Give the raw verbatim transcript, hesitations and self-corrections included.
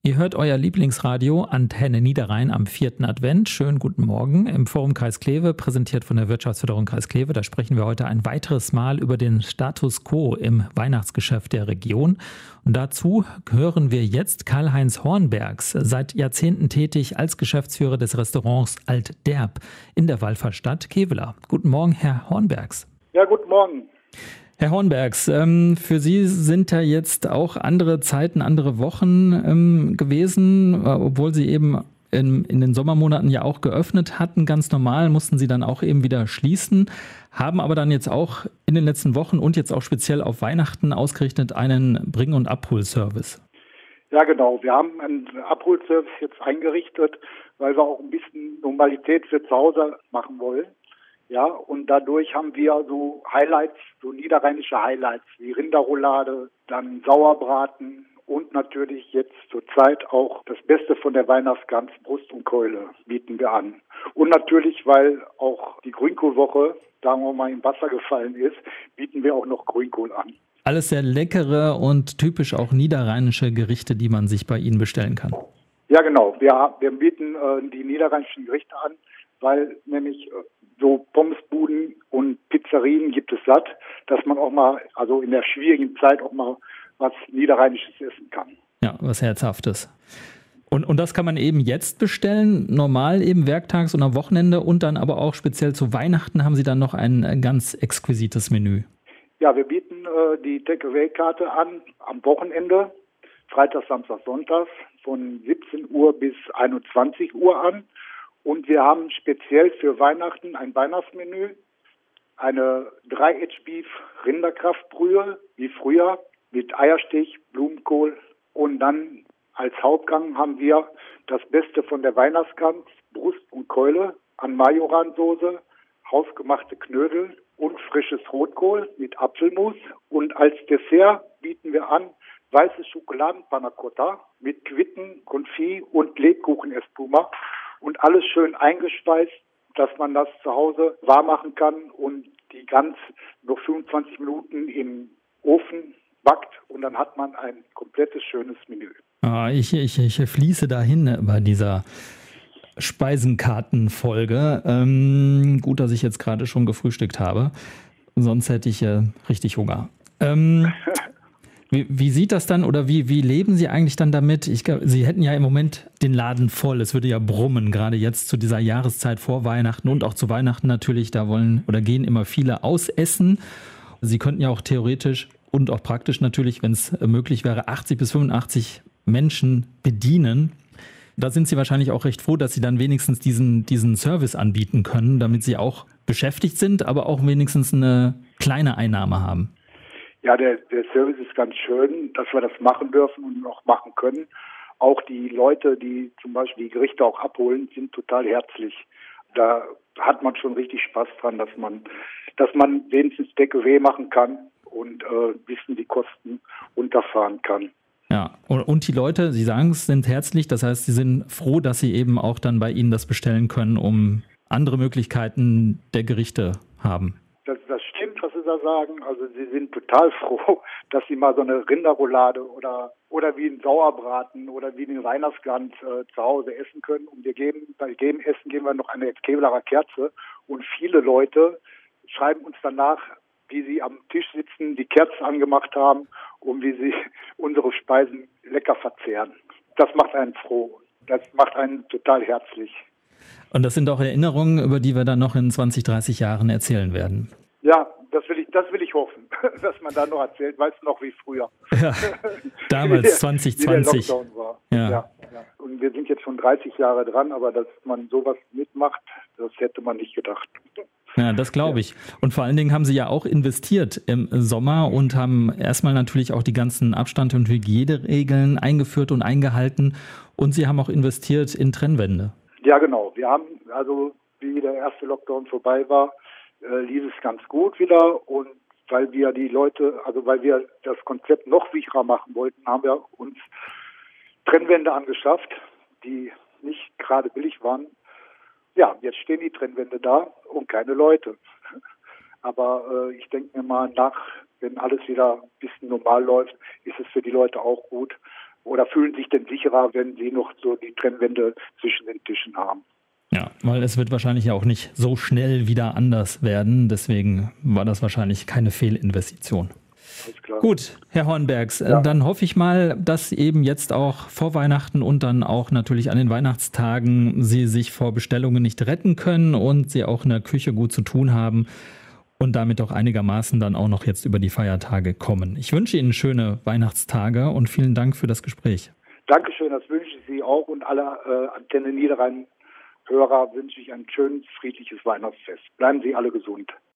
Ihr hört euer Lieblingsradio Antenne Niederrhein am vierten Advent. Schönen guten Morgen im Forum Kreis Kleve, präsentiert von der Wirtschaftsförderung Kreis Kleve. Da sprechen wir heute ein weiteres Mal über den Status quo im Weihnachtsgeschäft der Region. Und dazu hören wir jetzt Karl-Heinz Hornbergs, seit Jahrzehnten tätig als Geschäftsführer des Restaurants Alt-Derb in der Wallfahrtsstadt Kevela. Guten Morgen, Herr Hornbergs. Ja, guten Morgen. Herr Hornbergs, ähm, für Sie sind ja jetzt auch andere Zeiten, andere Wochen ähm, gewesen, äh, obwohl Sie eben in, in den Sommermonaten ja auch geöffnet hatten. Ganz normal mussten Sie dann auch eben wieder schließen, haben aber dann jetzt auch in den letzten Wochen und jetzt auch speziell auf Weihnachten ausgerichtet einen Bring- und Abholservice. Ja, genau. Wir haben einen Abholservice jetzt eingerichtet, weil wir auch ein bisschen Normalität für zu Hause machen wollen. Ja, und dadurch haben wir so Highlights, so niederrheinische Highlights wie Rinderroulade, dann Sauerbraten und natürlich jetzt zurzeit auch das Beste von der Weihnachtsgans, Brust und Keule, bieten wir an. Und natürlich, weil auch die Grünkohlwoche, sagen wir mal, im Wasser gefallen ist, bieten wir auch noch Grünkohl an. Alles sehr leckere und typisch auch niederrheinische Gerichte, die man sich bei Ihnen bestellen kann. Ja, genau. Wir, wir bieten äh, die niederrheinischen Gerichte an, weil nämlich äh, so Pommesbuden und Pizzerien gibt es satt, dass man auch mal, also in der schwierigen Zeit auch mal was Niederrheinisches essen kann. Ja, was Herzhaftes. Und, und das kann man eben jetzt bestellen, normal eben werktags und am Wochenende und dann aber auch speziell zu Weihnachten haben Sie dann noch ein ganz exquisites Menü. Ja, wir bieten äh, die Takeaway-Karte an am Wochenende, Freitag, Samstag, Sonntag von siebzehn Uhr bis einundzwanzig Uhr an. Und wir haben speziell für Weihnachten ein Weihnachtsmenü, eine drei Edge Beef Rinderkraftbrühe, wie früher, mit Eierstich, Blumenkohl. Und dann als Hauptgang haben wir das Beste von der Weihnachtsgans, Brust und Keule an Majoransoße, hausgemachte Knödel und frisches Rotkohl mit Apfelmus. Und als Dessert bieten wir an weißes Schokoladenpanna Cotta mit Quitten, Konfit und Lebkuchen-Espuma. Und alles schön eingespeist, dass man das zu Hause warm machen kann und die Gans noch fünfundzwanzig Minuten im Ofen backt und dann hat man ein komplettes schönes Menü. Ah, ich, ich, ich fließe dahin bei dieser Speisenkartenfolge. Ähm, gut, dass ich jetzt gerade schon gefrühstückt habe, sonst hätte ich äh, richtig Hunger. Ähm, Wie, wie sieht das dann oder wie, wie leben Sie eigentlich dann damit? Ich glaube, Sie hätten ja im Moment den Laden voll. Es würde ja brummen, gerade jetzt zu dieser Jahreszeit vor Weihnachten und auch zu Weihnachten natürlich. Da wollen oder gehen immer viele ausessen. Sie könnten ja auch theoretisch und auch praktisch natürlich, wenn es möglich wäre, achtzig bis fünfundachtzig Menschen bedienen. Da sind Sie wahrscheinlich auch recht froh, dass Sie dann wenigstens diesen, diesen Service anbieten können, damit Sie auch beschäftigt sind, aber auch wenigstens eine kleine Einnahme haben. Ja, der, der Service ist ganz schön, dass wir das machen dürfen und noch machen können. Auch die Leute, die zum Beispiel die Gerichte auch abholen, sind total herzlich. Da hat man schon richtig Spaß dran, dass man, dass man wenigstens Takeaway machen kann und äh, ein bisschen die Kosten runterfahren kann. Ja, und die Leute, Sie sagen es, sind herzlich. Das heißt, Sie sind froh, dass Sie eben auch dann bei Ihnen das bestellen können, um andere Möglichkeiten der Gerichte haben. Das, das stimmt, was Sie da sagen. Also Sie sind total froh, dass Sie mal so eine Rinderroulade oder oder wie ein Sauerbraten oder wie eine Weihnachtsgans äh, zu Hause essen können. Und wir geben bei jedem Essen geben wir noch eine Kevlarer Kerze. Und viele Leute schreiben uns danach, wie sie am Tisch sitzen, die Kerzen angemacht haben und wie sie unsere Speisen lecker verzehren. Das macht einen froh. Das macht einen total herzlich. Und das sind auch Erinnerungen, über die wir dann noch in zwanzig, dreißig Jahren erzählen werden. Ja, das will ich, das will ich hoffen, dass man da noch erzählt, weißt du noch wie früher. Ja, damals zwanzig zwanzig. Wie der Lockdown war. Ja. Ja, ja. Und wir sind jetzt schon dreißig Jahre dran, aber dass man sowas mitmacht, das hätte man nicht gedacht. Ja, das glaube ich. Und vor allen Dingen haben Sie ja auch investiert im Sommer und haben erstmal natürlich auch die ganzen Abstand- und Hygieneregeln eingeführt und eingehalten. Und Sie haben auch investiert in Trennwände. Ja, genau. Wir haben, also wie der erste Lockdown vorbei war, äh, lief es ganz gut wieder. Und weil wir die Leute, also weil wir das Konzept noch sicherer machen wollten, haben wir uns Trennwände angeschafft, die nicht gerade billig waren. Ja, jetzt stehen die Trennwände da und keine Leute. Aber äh, ich denke mir mal nach, wenn alles wieder ein bisschen normal läuft, ist es für die Leute auch gut. oder fühlen sich denn sicherer, wenn sie noch so die Trennwände zwischen den Tischen haben. Ja, weil es wird wahrscheinlich ja auch nicht so schnell wieder anders werden. Deswegen war das wahrscheinlich keine Fehlinvestition. Alles klar. Gut, Herr Hornbergs, Ja. dann hoffe ich mal, dass eben jetzt auch vor Weihnachten und dann auch natürlich an den Weihnachtstagen Sie sich vor Bestellungen nicht retten können und Sie auch in der Küche gut zu tun haben und damit auch einigermaßen dann auch noch jetzt über die Feiertage kommen. Ich wünsche Ihnen schöne Weihnachtstage und vielen Dank für das Gespräch. Dankeschön, das wünsche ich Sie auch und aller äh, Antenne Niederrhein Hörer wünsche ich ein schönes, friedliches Weihnachtsfest. Bleiben Sie alle gesund.